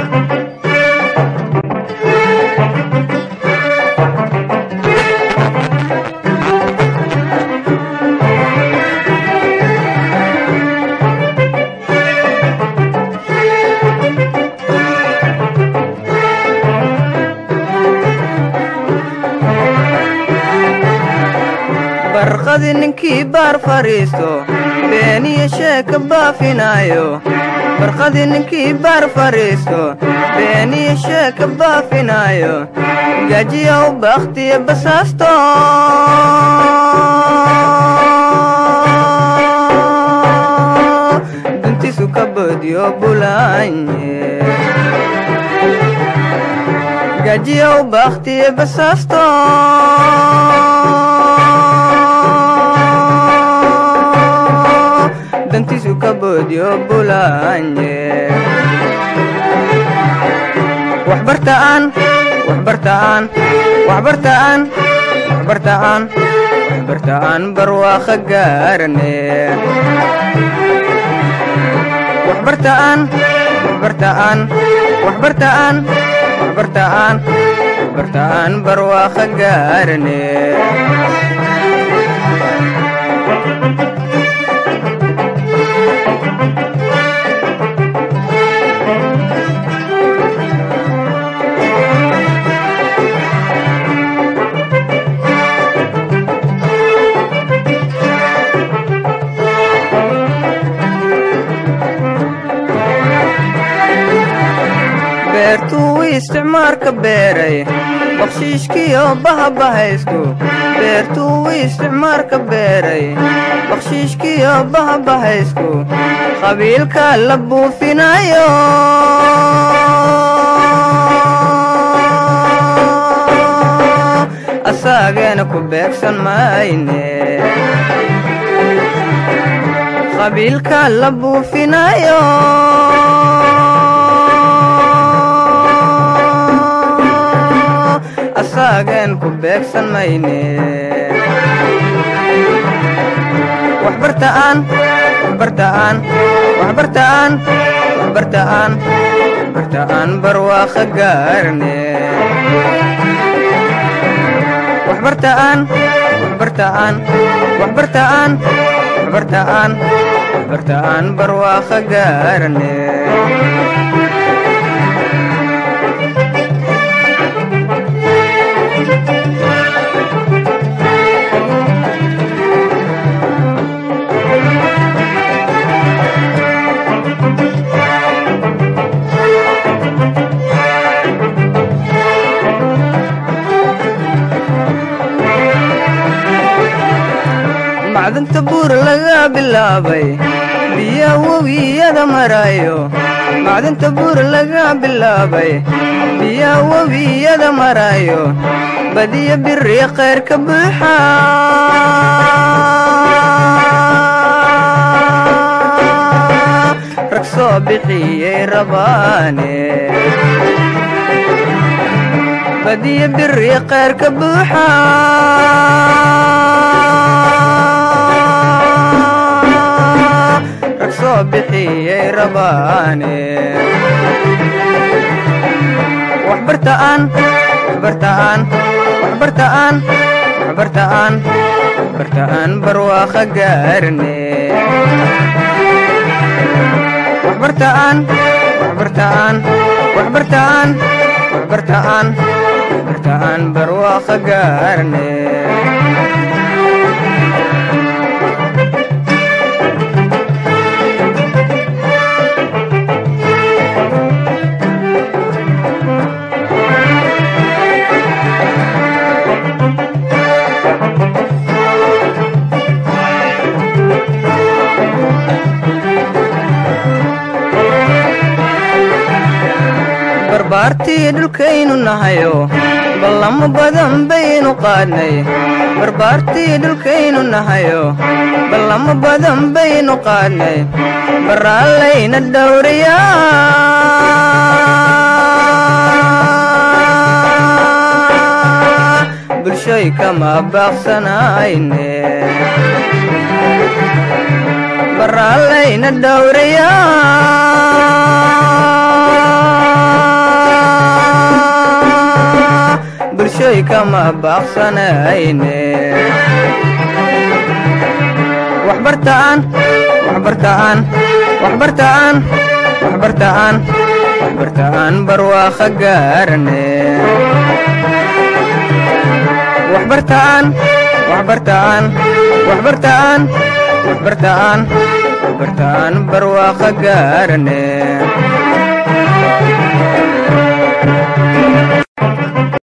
barqadi ninkii baar fariisto beeniya sheeka baafinayo barqadi ninkii baar fariisto beeniya sheeka baafinayo gajiya u bakhtiya basaasto duntiisu ka boodiyo bulaanye gajiya u bakhtiya basaasto dantiisu ka boodiyo bulaanye waxbartaan barwaaqa gaarane waxbartaan barwaaqa gaarane beertuu isticmaarka beeray bakshiishkiyo bahabahaysku beertuu isticmaarka beeray bakshiishkiyo bahabahaysku qabiilka la buufinayo asaageena ku beegsan mayne qabiilka la buufinayo asaagen ku beegsan mayne waxbartaan barwaaqa gaarne waxbartaan barwaaqa gaarne macdanta buur laga bilaabay biya webiyada marayo macdanta buur laga bilaabay biya webiyada marayo badiya biri khayr ka buuxa rag soo bixiyey rabaane badiya biri khayr ka buuxa soo bixiyey rabaane waxbartaan barwaaqa gaarne waxbartaan barwaaqa gaarne barbaartii dhulkaynu nahayo ballamo badan baynu qaadnay barbaartii dhulkaynu nahayo ballamo badan baynu qaadnay baraallayna dhowriyaa bulshoy kama baaqsanayne baraallayna dhowriyaa badiyoy kama baaqsanayne waxbartaan barwaaqo gaarne waxbartaan barwaaqo gaarne